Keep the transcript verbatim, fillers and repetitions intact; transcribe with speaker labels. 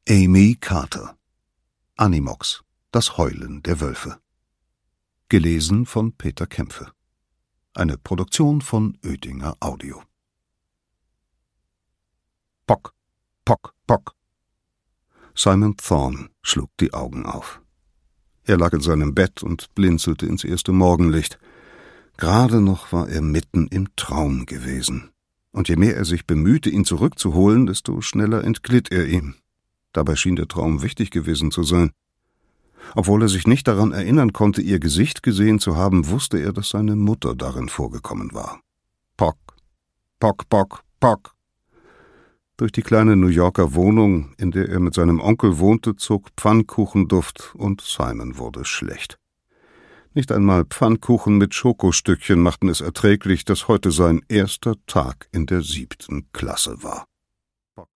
Speaker 1: Amy Carter. Animox, das Heulen der Wölfe. Gelesen von Peter Kämpfe. Eine Produktion von Oetinger Audio. Pock, pock, pock. Simon Thorne schlug die Augen auf. Er lag in seinem Bett und blinzelte ins erste Morgenlicht. Gerade noch war er mitten im Traum gewesen. Und je mehr er sich bemühte, ihn zurückzuholen, desto schneller entglitt er ihm. Dabei schien der Traum wichtig gewesen zu sein. Obwohl er sich nicht daran erinnern konnte, ihr Gesicht gesehen zu haben, wusste er, dass seine Mutter darin vorgekommen war. Pock, pock, pock, pock. Durch die kleine New Yorker Wohnung, in der er mit seinem Onkel wohnte, zog Pfannkuchenduft und Simon wurde schlecht. Nicht einmal Pfannkuchen mit Schokostückchen machten es erträglich, dass heute sein erster Tag in der siebten Klasse war.